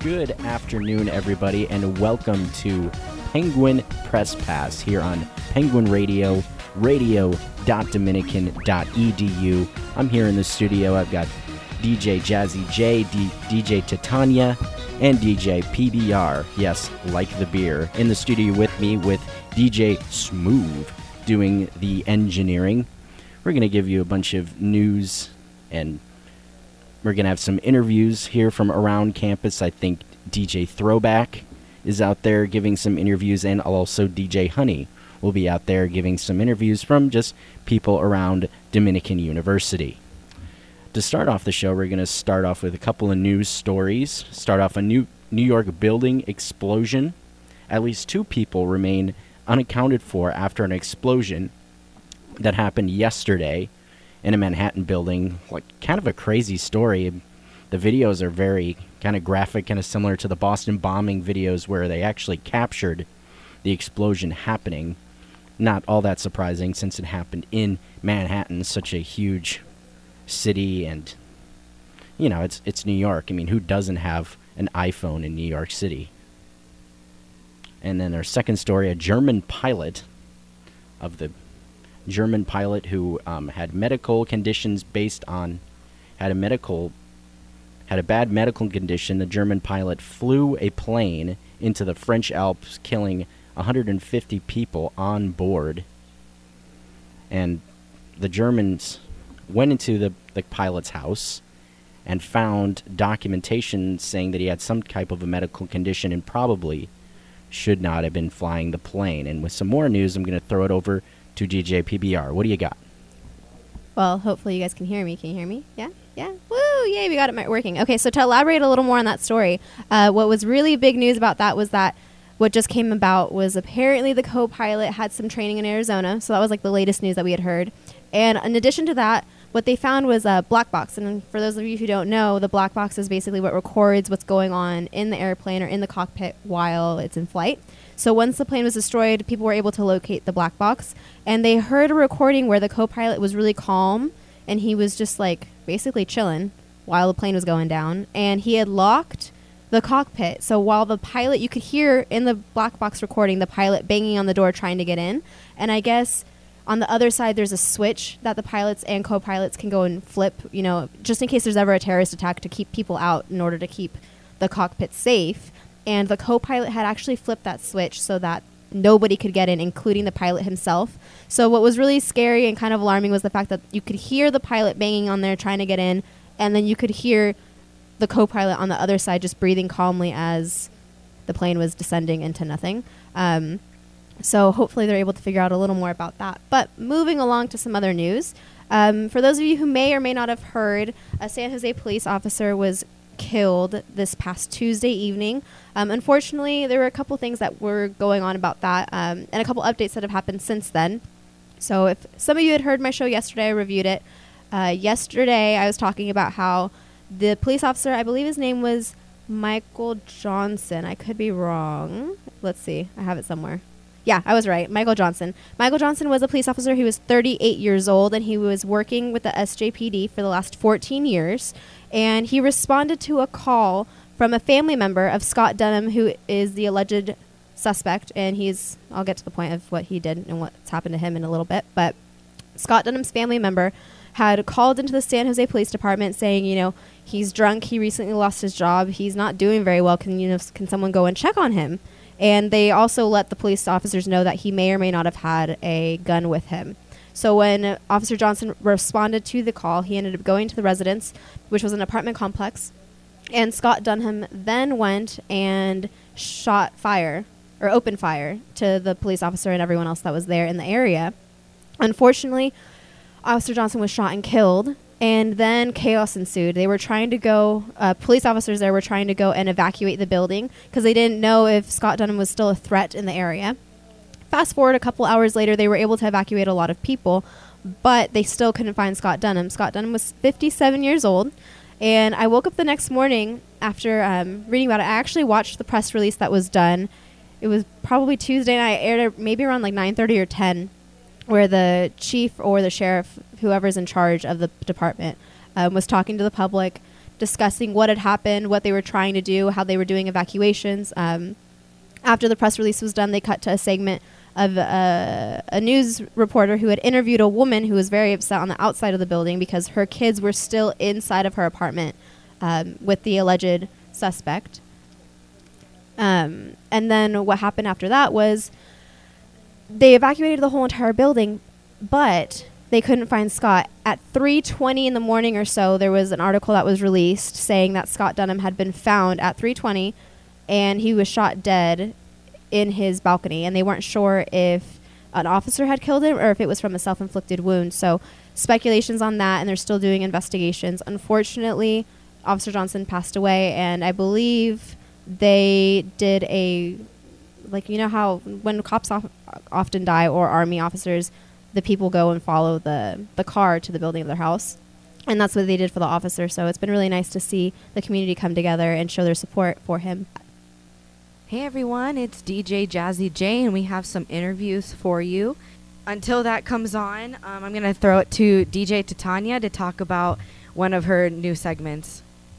Good afternoon, everybody, and welcome to Penguin Press Pass here on Penguin Radio, radio.dominican.edu. I'm here in the studio. I've got DJ Jazzy J, DJ Titania, and DJ PBR, yes, like the beer, in the studio with me with DJ Smooth doing the engineering. We're going to give you a bunch of news, and we're going to have some interviews here from around campus. I think DJ Throwback is out there giving some interviews, and also DJ Honey will be out there giving some interviews from just people around Dominican University. To start off the show, we're going to start off with a couple of news stories. Start off a New York building explosion. At least 2 people remain unaccounted for after an explosion that happened yesterday in a Manhattan building. Like, kind of a crazy story. The videos are very kind of graphic, kind of similar to the Boston bombing videos where they actually captured the explosion happening. Not all that surprising since it happened in Manhattan, such a huge city, and you know, it's New York. I mean, who doesn't have an iPhone in New York City? And then our second story, a German pilot who had medical conditions had a bad medical condition. The German pilot flew a plane into the French Alps, killing 150 people on board. And the Germans went into the pilot's house and found documentation saying that he had some type of a medical condition and probably should not have been flying the plane. And with some more news, I'm going to throw it over to DJ PBR. What do you got? Well, hopefully you guys can hear me. Can you hear me? Yeah? Yeah? Woo! Yay, we got it working. Okay, so to elaborate a little more on that story, what was really big news about that was that what just came about was apparently the co-pilot had some training in Arizona, so that was like the latest news that we had heard. And in addition to that, what they found was a black box. And for those of you who don't know, the black box is basically what records what's going on in the airplane or in the cockpit while it's in flight. So once the plane was destroyed, people were able to locate the black box. And they heard a recording where the co-pilot was really calm, and he was just like basically chilling while the plane was going down. And he had locked the cockpit. So while the pilot, you could hear in the black box recording, the pilot banging on the door trying to get in. And I guess on the other side, there's a switch that the pilots and co-pilots can go and flip, you know, just in case there's ever a terrorist attack, to keep people out in order to keep the cockpit safe. And the co-pilot had actually flipped that switch so that nobody could get in, including the pilot himself. So what was really scary and kind of alarming was the fact that you could hear the pilot banging on there trying to get in, and then you could hear the co-pilot on the other side just breathing calmly as the plane was descending into nothing. So hopefully they're able to figure out a little more about that. But moving along to some other news. For those of you who may or may not have heard, a San Jose police officer was killed this past Tuesday evening. Unfortunately, there were a couple things that were going on about that, and a couple updates that have happened since then. So if some of you had heard my show yesterday, I reviewed it. Yesterday, I was talking about how the police officer, I believe his name was Michael Johnson. I could be wrong. Let's see. I have it somewhere. Yeah, I was right. Michael Johnson. Michael Johnson was a police officer. He was 38 years old, and he was working with the SJPD for the last 14 years. And he responded to a call from a family member of Scott Dunham, who is the alleged suspect. And I'll get to the point of what he did and what's happened to him in a little bit. But Scott Dunham's family member had called into the San Jose Police Department saying, you know, he's drunk. He recently lost his job. He's not doing very well. Can someone go and check on him? And they also let the police officers know that he may or may not have had a gun with him. So when Officer Johnson responded to the call, he ended up going to the residence, which was an apartment complex. And Scott Dunham then went and opened fire to the police officer and everyone else that was there in the area. Unfortunately, Officer Johnson was shot and killed. And then chaos ensued. They were trying to go, police officers there were trying to go and evacuate the building because they didn't know if Scott Dunham was still a threat in the area. Fast forward a couple hours later, they were able to evacuate a lot of people, but they still couldn't find Scott Dunham. Scott Dunham was 57 years old, and I woke up the next morning after reading about it. I actually watched the press release that was done. It was probably Tuesday night. It aired maybe around like 9:30 or 10. Where the chief or the sheriff, whoever's in charge of the department, was talking to the public, discussing what had happened, what they were trying to do, how they were doing evacuations. After the press release was done, they cut to a segment of a news reporter who had interviewed a woman who was very upset on the outside of the building because her kids were still inside of her apartment with the alleged suspect. And then what happened after that was they evacuated the whole entire building, but they couldn't find Scott. At 3:20 in the morning or so, there was an article that was released saying that Scott Dunham had been found at 3:20, and he was shot dead in his balcony. And they weren't sure if an officer had killed him or if it was from a self-inflicted wound. So speculations on that, and they're still doing investigations. Unfortunately, Officer Johnson passed away, and I believe they did a, like, you know how when cops often die, or Army officers, the people go and follow the car to the building of their house. And that's what they did for the officer. So it's been really nice to see the community come together and show their support for him. Hey everyone, it's DJ Jazzy J, and we have some interviews for you. Until that comes on, I'm going to throw it to DJ Titania to talk about one of her new segments.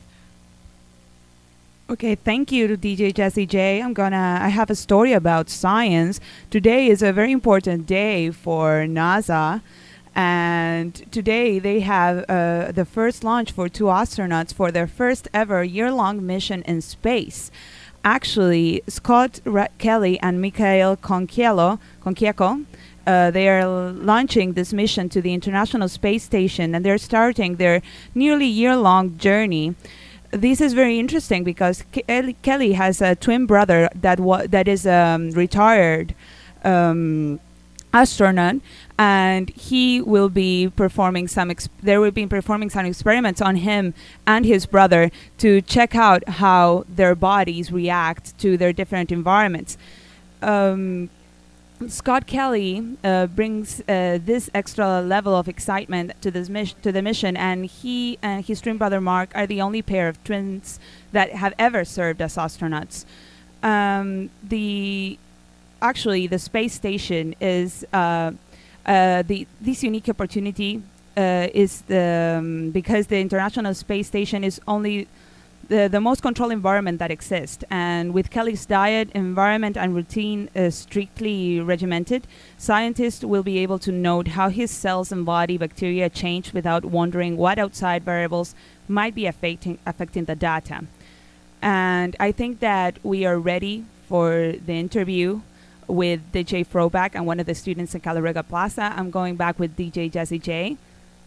Okay, thank you to DJ Jazzy J. I have a story about science. Today is a very important day for NASA, and today they have the first launch for 2 astronauts for their first ever year-long mission in space. Actually, Scott Kelly and Mikhail Konchieco, they are launching this mission to the International Space Station, and they're starting their nearly year-long journey. This is very interesting because Kelly has a twin brother that is retired astronaut, and he will be performing some experiments on him and his brother to check out how their bodies react to their different environments. Scott Kelly brings this extra level of excitement to the mission, and he and his twin brother Mark are the only pair of twins that have ever served as astronauts. The space station is this unique opportunity is because the International Space Station is only the most controlled environment that exists, and with Kelly's diet, environment, and routine strictly regimented, scientists will be able to note how his cells and body bacteria change without wondering what outside variables might be affecting the data. And I think that we are ready for the interview with DJ Throwback and one of the students in Calorega Plaza. I'm going back with DJ Jazzy J.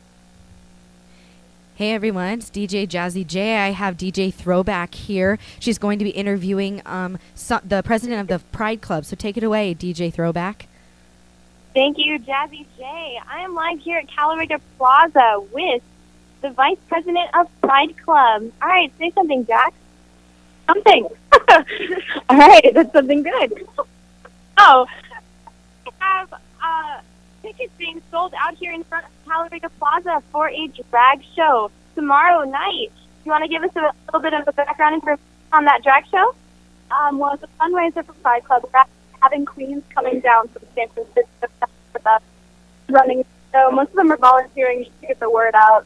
Hey everyone, it's DJ Jazzy J. I have DJ Throwback here. She's going to be interviewing the president of the Pride Club. So take it away, DJ Throwback. Thank you, Jazzy J. I am live here at Calorega Plaza with the vice president of Pride Club. All right, say something, Jack. Something. All right, that's something good. Oh, we have tickets being sold out here in front of Calorega Plaza for a drag show tomorrow night. You want to give us a little bit of a background information on that drag show? Well, it's a fundraiser for Pride Club. We're having queens coming down from San Francisco with us running. So most of them are volunteering to get the word out.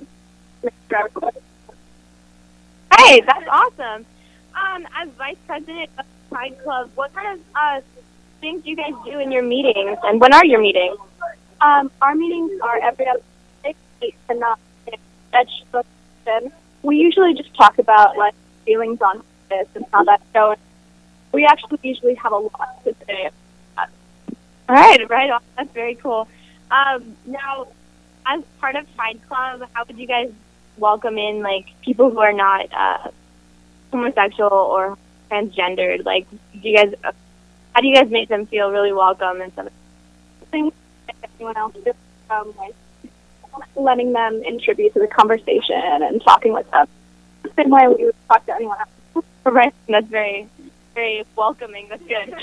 Hey, that's awesome. As vice president of Pride Club, what kind of things do you guys do in your meetings, and when are your meetings? Our meetings are every other 6, 8 to 9. That's we usually just talk about like feelings on this and how that's going. We actually usually have a lot to say. All right on. That's very cool. Now, as part of Pride Club, how would you guys welcome in like people who are not homosexual or transgendered? Like, how do you guys make them feel really welcome and stuff? Anyone else, just like letting them contribute to the conversation and talking with them the same way we would talk to anyone else. Right, that's very, very welcoming. That's good.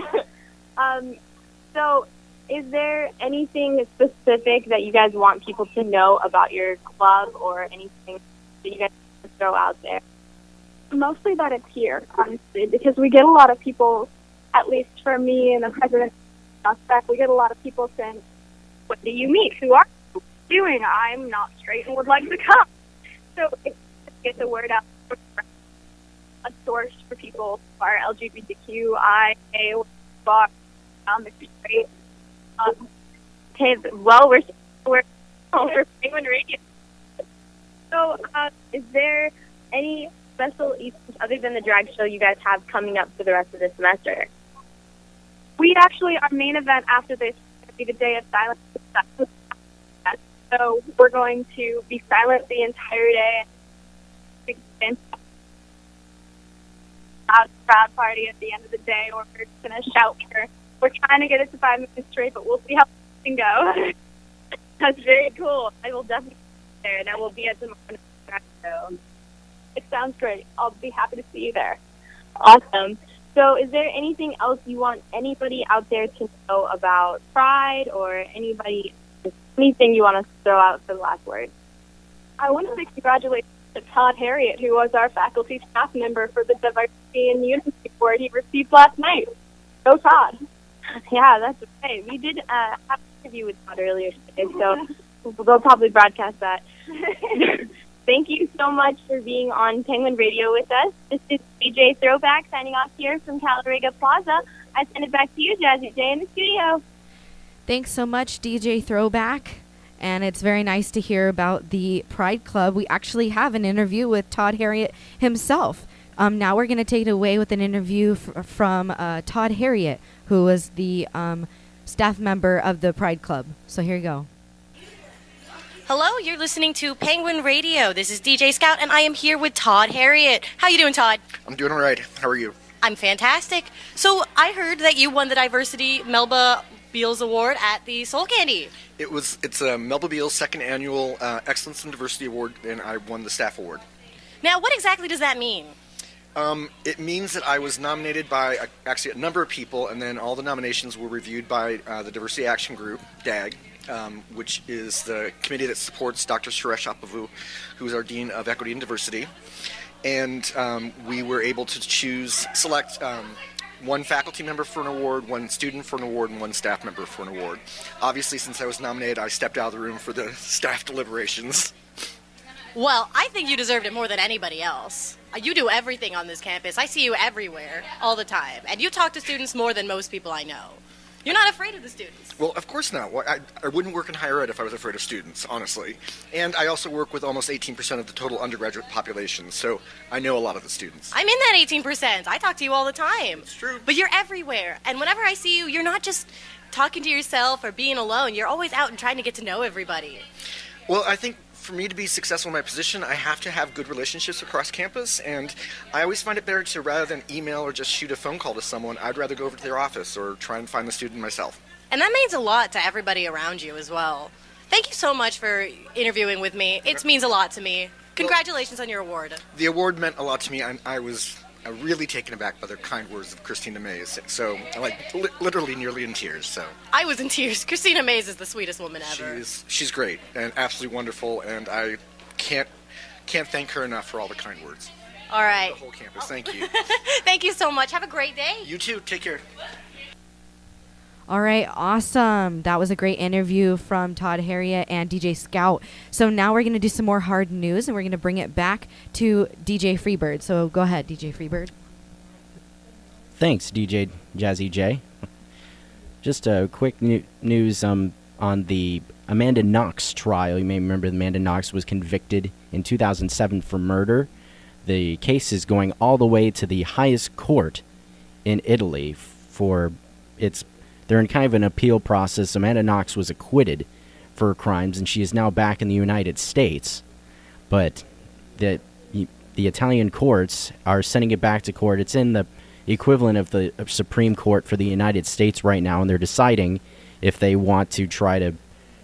So, is there anything specific that you guys want people to know about your club, or anything that you guys want to throw out there? Mostly that it's here, honestly, because we get a lot of people, at least for me and the president, we get a lot of people saying, "What do you mean? Who are you doing? I'm not straight and would like to come." So it's get the word out, a source for people who are LGBTQIA bar on the street. Okay, well, we're Penguin Radio. So, is there any special events other than the drag show you guys have coming up for the rest of the semester? We actually, our main event after this is going to be the Day of Silence. So we're going to be silent the entire day. Crowd party at the end of the day, or we're going to shout. We're trying to get it to 5 minutes straight, but we'll see how it can go. That's very cool. I will definitely be there, and I will be at the morning show. It sounds great. I'll be happy to see you there. Awesome. So is there anything else you want anybody out there to know about Pride, or anything you want to throw out for the last word? I want to say congratulations to Todd Harriet, who was our faculty staff member for the Diversity and Unity Award he received last night. Go Todd. Yeah, that's okay. We did have an interview with Todd earlier today, so they'll probably broadcast that. Thank you so much for being on Penguin Radio with us. This is DJ Throwback signing off here from Calariga Plaza. I send it back to you, Jazzy J, in the studio. Thanks so much, DJ Throwback. And it's very nice to hear about the Pride Club. We actually have an interview with Todd Harriet himself. Now we're going to take it away with an interview from Todd Harriet, who was the staff member of the Pride Club. So here you go. Hello, you're listening to Penguin Radio. This is DJ Scout, and I am here with Todd Harriet. How you doing, Todd? I'm doing all right. How are you? I'm fantastic. So I heard that you won the Diversity Melba Beals Award at the Soul Candy. It's a Melba Beals second annual Excellence in Diversity Award, and I won the staff award. Now, what exactly does that mean? It means that I was nominated by actually a number of people, and then all the nominations were reviewed by the Diversity Action Group, DAG, which is the committee that supports Dr. Suresh Apavu, who is our Dean of Equity and Diversity. And we were able to select one faculty member for an award, one student for an award, and one staff member for an award. Obviously, since I was nominated, I stepped out of the room for the staff deliberations. Well, I think you deserved it more than anybody else. You do everything on this campus. I see you everywhere, all the time. And you talk to students more than most people I know. You're not afraid of the students. Well, of course not. I wouldn't work in higher ed if I was afraid of students, honestly. And I also work with almost 18% of the total undergraduate population, so I know a lot of the students. I'm in that 18%. I talk to you all the time. It's true. But you're everywhere. And whenever I see you, you're not just talking to yourself or being alone. You're always out and trying to get to know everybody. Well, I think for me to be successful in my position, I have to have good relationships across campus, and I always find it better to, rather than email or just shoot a phone call to someone, I'd rather go over to their office or try and find the student myself. And that means a lot to everybody around you as well. Thank you so much for interviewing with me. It means a lot to me. Congratulations on your award. The award meant a lot to me, and I was really taken aback by the kind words of Christina Mays. So, literally nearly in tears. So I was in tears. Christina Mays is the sweetest woman ever. She's great and absolutely wonderful, and I can't thank her enough for all the kind words. All right. The whole campus. Thank you. Thank you so much. Have a great day. You too. Take care. All right, awesome. That was a great interview from Todd Harriet and DJ Scout. So now we're going to do some more hard news, and we're going to bring it back to DJ Freebird. So go ahead, DJ Freebird. Thanks, DJ Jazzy J. Just a quick news on the Amanda Knox trial. You may remember Amanda Knox was convicted in 2007 for murder. The case is going all the way to the highest court in Italy for its... They're in kind of an appeal process. Amanda Knox was acquitted for her crimes, and she is now back in the United States. But the Italian courts are sending it back to court. It's in the equivalent of the Supreme Court for the United States right now, and they're deciding if they want to try to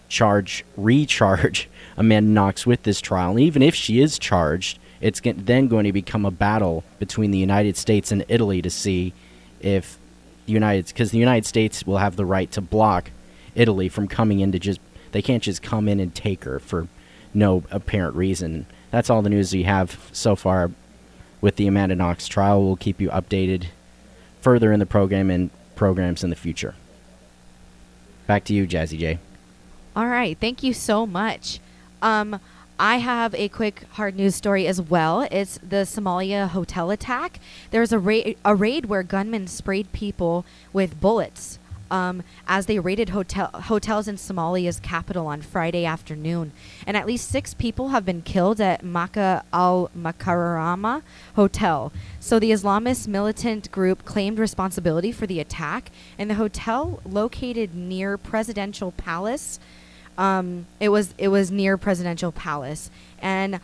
recharge Amanda Knox with this trial. And even if she is charged, it's then going to become a battle between the United States and Italy to see if because the United States will have the right to block Italy from coming in they can't just come in and take her for no apparent reason. That's all the news we have so far with the Amanda Knox trial. We'll keep you updated further in the program and programs in the future. Back to you, Jazzy J. All right, thank you so much. I have a quick hard news story as well. It's the Somalia hotel attack. There was a raid where gunmen sprayed people with bullets as they raided hotels in Somalia's capital on Friday afternoon. And at least 6 people have been killed at Makkah al-Mukarrama Hotel. So the Islamist militant group claimed responsibility for the attack, and the hotel located near Presidential Palace. It was near Presidential Palace, and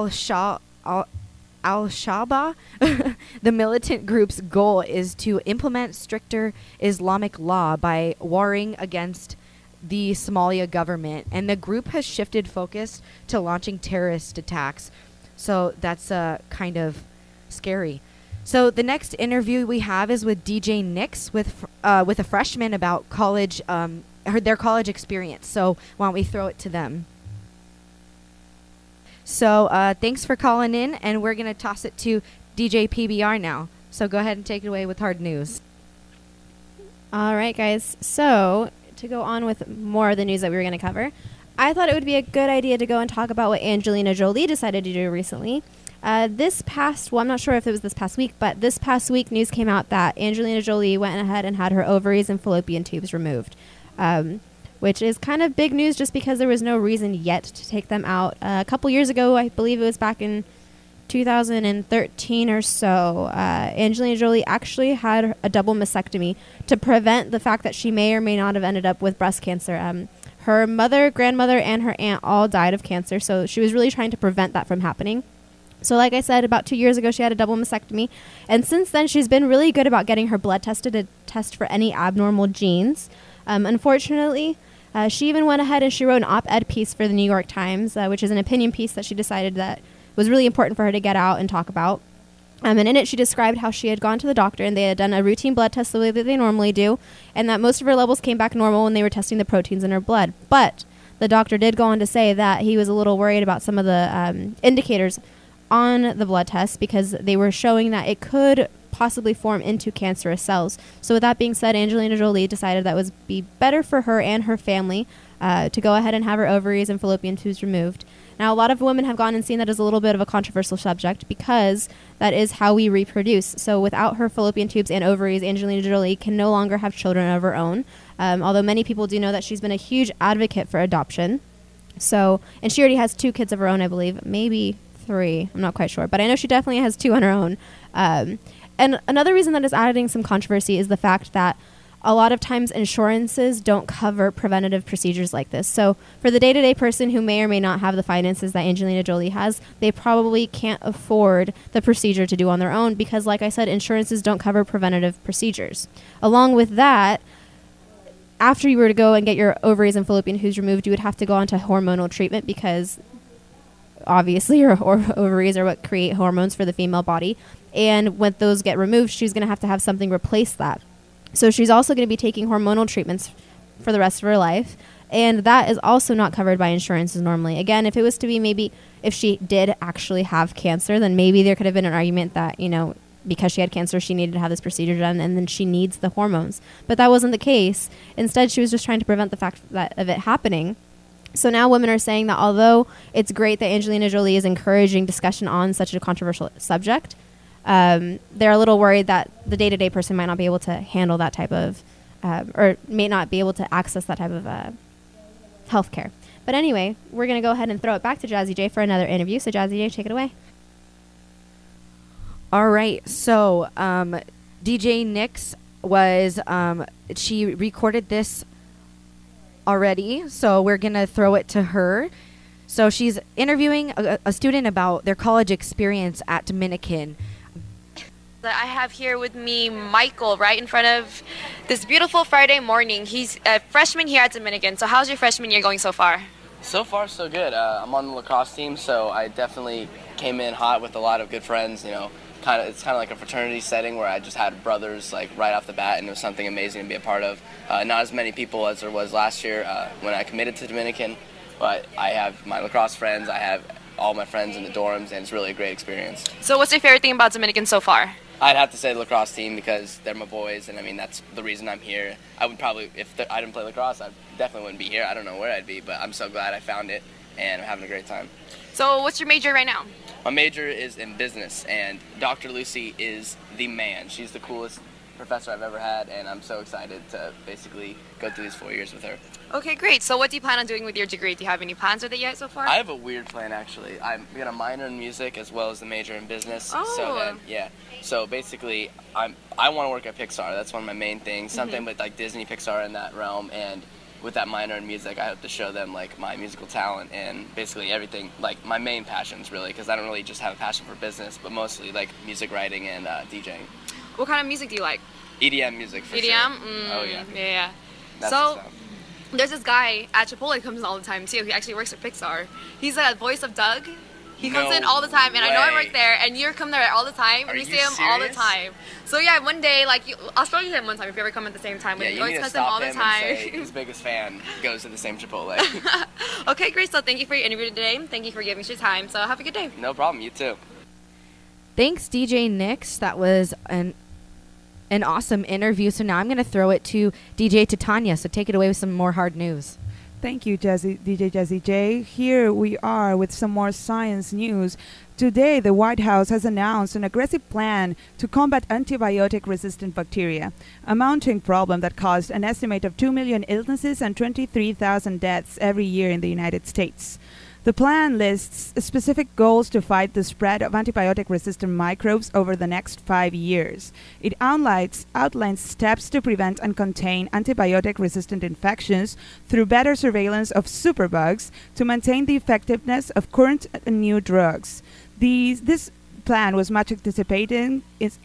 Al-Shabaab, the militant group's goal is to implement stricter Islamic law by warring against the Somalia government, and the group has shifted focus to launching terrorist attacks. So that's kind of scary. So the next interview we have is with DJ Nix with a freshman about college, their college experience. So why don't we throw it to them? So thanks for calling in, and we're going to toss it to DJ PBR now. So go ahead and take it away with hard news. All right, guys. So to go on with more of the news that we were going to cover, I thought it would be a good idea to go and talk about what Angelina Jolie decided to do recently. I'm not sure if it was this past week, but this past week news came out that Angelina Jolie went ahead and had her ovaries and fallopian tubes removed. Which is kind of big news just because there was no reason yet to take them out. A couple years ago, I believe it was back in 2013 or so, Angelina Jolie actually had a double mastectomy to prevent the fact that she may or may not have ended up with breast cancer. Her mother, grandmother, and her aunt all died of cancer, so she was really trying to prevent that from happening. So like I said, about 2 years ago, she had a double mastectomy. And since then, she's been really good about getting her blood tested to test for any abnormal genes. Unfortunately, she even went ahead and she wrote an op-ed piece for the New York Times, which is an opinion piece that she decided that was really important for her to get out and talk about. And in it, she described how she had gone to the doctor and they had done a routine blood test the way that they normally do, and that most of her levels came back normal when they were testing the proteins in her blood. But the doctor did go on to say that he was a little worried about some of the indicators on the blood test because they were showing that it could possibly form into cancerous cells. So with that being said, Angelina Jolie decided that would be better for her and her family to go ahead and have her ovaries and fallopian tubes removed. Now, a lot of women have gone and seen that as a little bit of a controversial subject because that is how we reproduce. So without her fallopian tubes and ovaries, Angelina Jolie can no longer have children of her own, although many people do know that she's been a huge advocate for adoption. So, and she already has 2 kids of her own, I believe, maybe 3, I'm not quite sure, but I know she definitely has 2 on her own. And another reason that is adding some controversy is the fact that a lot of times insurances don't cover preventative procedures like this. So for the day-to-day person who may or may not have the finances that Angelina Jolie has, they probably can't afford the procedure to do on their own because, like I said, insurances don't cover preventative procedures. Along with that, after you were to go and get your ovaries and fallopian tubes removed, you would have to go on to hormonal treatment because obviously your ovaries are what create hormones for the female body. And when those get removed, she's going to have something replace that. So she's also going to be taking hormonal treatments for the rest of her life. And that is also not covered by insurances normally. Again, if it was to be maybe if she did actually have cancer, then maybe there could have been an argument that, you know, because she had cancer, she needed to have this procedure done and then she needs the hormones. But that wasn't the case. Instead, she was just trying to prevent the fact that of it happening. So now women are saying that although it's great that Angelina Jolie is encouraging discussion on such a controversial subject, they're a little worried that the day-to-day person might not be able to handle that type of, or may not be able to access that type of health care. But anyway, we're going to go ahead and throw it back to Jazzy J for another interview. So Jazzy J, take it away. All right. So DJ Nix was, she recorded this already, so we're going to throw it to her. So she's interviewing a student about their college experience at Dominican. I have here with me Michael right in front of this beautiful Friday morning. He's a freshman here at Dominican. So how's your freshman year going so far? So far, so good. I'm on the lacrosse team, so I definitely came in hot with a lot of good friends. You know, it's kind of like a fraternity setting where I just had brothers like right off the bat, and it was something amazing to be a part of. Not as many people as there was last year when I committed to Dominican, but I have my lacrosse friends. I have all my friends in the dorms, and it's really a great experience. So what's your favorite thing about Dominican so far? I'd have to say the lacrosse team because they're my boys, and I mean that's the reason I'm here. I would probably, if I didn't play lacrosse, I definitely wouldn't be here. I don't know where I'd be, but I'm so glad I found it, and I'm having a great time. So what's your major right now? My major is in business, and Dr. Lucy is the man. She's the coolest professor I've ever had, and I'm so excited to basically go through these 4 years with her. Okay, great. So what do you plan on doing with your degree? Do you have any plans with it yet so far? I have a weird plan, actually. I'm going to minor in music as well as the major in business. Oh. So then, yeah. So basically, I want to work at Pixar. That's one of my main things. Something with like Disney, Pixar in that realm, and with that minor in music, I hope to show them like my musical talent and basically everything, like my main passions really, because I don't really just have a passion for business, but mostly like music writing and DJing. What kind of music do you like? EDM music for EDM? sure. Oh yeah. Yeah. That's So, the stuff. there's this guy at Chipotle who comes in all the time too. He actually works for Pixar. He's the voice of Doug. He comes No in all the time, and I know I way. work there, and you come there all the time, Are and we you see him all the serious? time. So yeah, one day, like, I'll show you him one time if you ever come at the same time. Yeah, But you always need to comes in all stop the him time. and say his biggest fan goes to the same Chipotle. Okay, great. So thank you for your interview today. Thank you for giving us your time. So have a good day. No problem, you too. Thanks, DJ Nix. That was an awesome interview. So now I'm going to throw it to DJ Titania. So take it away with some more hard news. Thank you, DJ Jazzy J. Here we are with some more science news. Today, the White House has announced an aggressive plan to combat antibiotic-resistant bacteria, a mounting problem that caused an estimate of 2 million illnesses and 23,000 deaths every year in the United States. The plan lists specific goals to fight the spread of antibiotic-resistant microbes over the next 5 years. It outlines steps to prevent and contain antibiotic-resistant infections through better surveillance of superbugs to maintain the effectiveness of current and new drugs. This plan was much anticipated,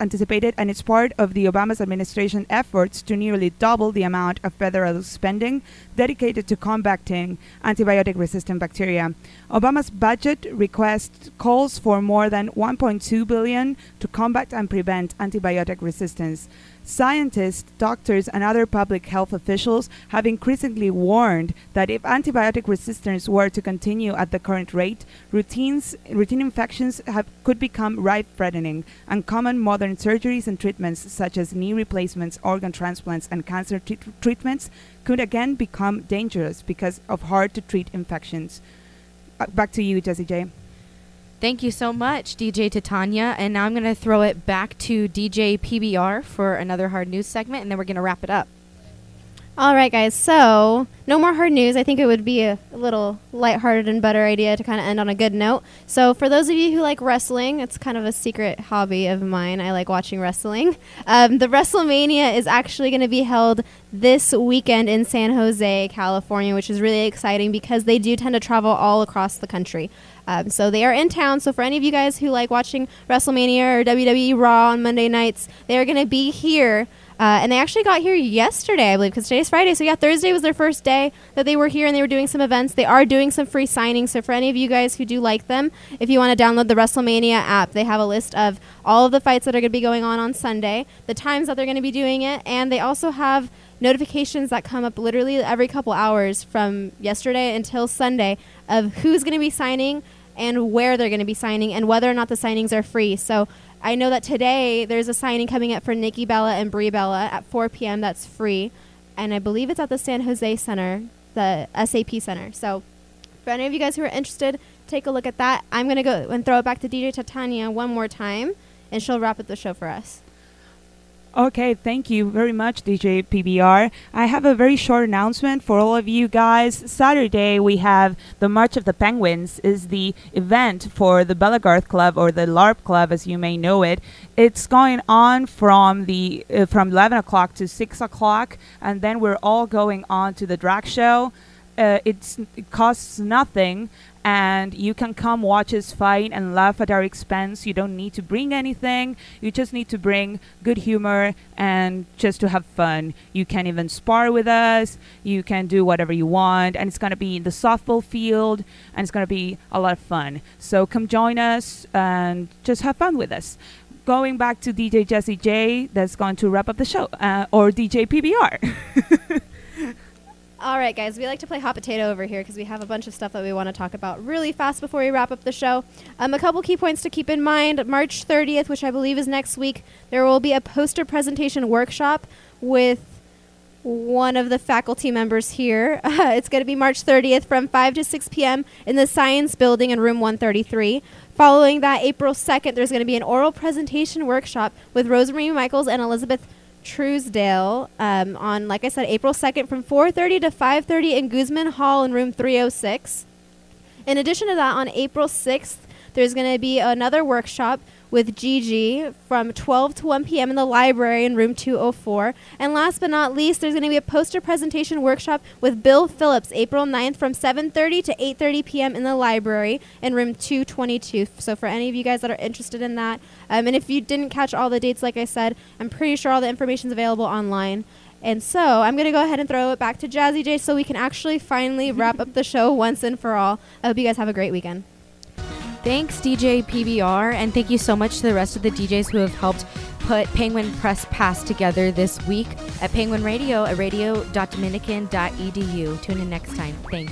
and it's part of the Obama administration efforts to nearly double the amount of federal spending dedicated to combating antibiotic-resistant bacteria. Obama's budget request calls for more than $1.2 billion to combat and prevent antibiotic resistance. Scientists, doctors, and other public health officials have increasingly warned that if antibiotic resistance were to continue at the current rate, routine infections could become life-threatening, and common modern surgeries and treatments such as knee replacements, organ transplants, and cancer treatments could again become dangerous because of hard-to-treat infections. Back to you, Jessie J. Thank you so much, DJ Titania. And now I'm going to throw it back to DJ PBR for another hard news segment, and then we're going to wrap it up. All right, guys. So, no more hard news. I think it would be a little lighthearted and better idea to kind of end on a good note. So, for those of you who like wrestling, it's kind of a secret hobby of mine. I like watching wrestling. The WrestleMania is actually going to be held this weekend in San Jose, California, which is really exciting because they do tend to travel all across the country. So they are in town. So for any of you guys who like watching WrestleMania or WWE Raw on Monday nights, they are going to be here. And they actually got here yesterday, I believe, because today's Friday. So yeah, Thursday was their first day that they were here, and they were doing some events. They are doing some free signings. So for any of you guys who do like them, if you want to download the WrestleMania app, they have a list of all of the fights that are going to be going on Sunday, the times that they're going to be doing it, and they also have notifications that come up literally every couple hours from yesterday until Sunday of who's going to be signing and where they're going to be signing and whether or not the signings are free. So I know that today there's a signing coming up for Nikki Bella and Brie Bella at 4 p.m. that's free. And I believe it's at the San Jose Center, the SAP Center. So for any of you guys who are interested, take a look at that. I'm going to go and throw it back to DJ Titania one more time, and she'll wrap up the show for us. Okay, thank you very much, DJ PBR. I have a very short announcement for all of you guys. Saturday, we have the March of the Penguins is the event for the Bellegarde Club, or the LARP Club, as you may know it. It's going on from 11 o'clock to 6 o'clock, and then we're all going on to the drag show. It costs nothing, and you can come watch us fight and laugh at our expense. You don't need to bring anything. You just need to bring good humor and just to have fun. You can even spar with us. You can do whatever you want, and it's going to be in the softball field, and it's going to be a lot of fun. So come join us and just have fun with us. Going back to DJ Jessie J, that's going to wrap up the show, or DJ PBR. All right, guys, we like to play hot potato over here because we have a bunch of stuff that we want to talk about really fast before we wrap up the show. A couple key points to keep in mind. March 30th, which I believe is next week, there will be a poster presentation workshop with one of the faculty members here. It's going to be March 30th from 5 to 6 p.m. in the Science Building in room 133. Following that, April 2nd, there's going to be an oral presentation workshop with Rosemary Michaels and Elizabeth Truesdale on, like I said, April 2nd from 4:30 to 5:30 in Guzman Hall in room 306. In addition to that, on April 6th, there's going to be another workshop with Gigi from 12 to 1 p.m. in the library in room 204. And last but not least, there's going to be a poster presentation workshop with Bill Phillips, April 9th from 7:30 to 8:30 p.m. in the library in room 222. So for any of you guys that are interested in that, and if you didn't catch all the dates, like I said, I'm pretty sure all the information is available online. And so I'm going to go ahead and throw it back to Jazzy J so we can actually finally wrap up the show once and for all. I hope you guys have a great weekend. Thanks, DJ PBR, and thank you so much to the rest of the DJs who have helped put Penguin Press Pass together this week at Penguin Radio at radio.dominican.edu. Tune in next time. Thanks.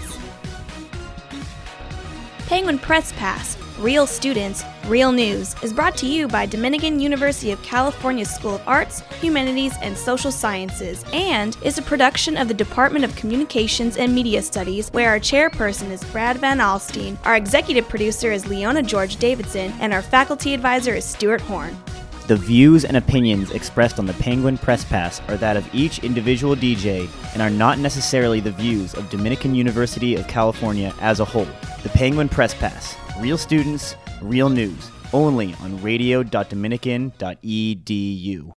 Penguin Press Pass, Real Students, Real News, is brought to you by Dominican University of California School of Arts, Humanities, and Social Sciences, and is a production of the Department of Communications and Media Studies, where our chairperson is Brad Van Alstyne, our executive producer is Leona George Davidson, and our faculty advisor is Stuart Horn. The views and opinions expressed on the Penguin Press Pass are that of each individual DJ and are not necessarily the views of Dominican University of California as a whole. The Penguin Press Pass. Real students, real news. Only on radio.dominican.edu.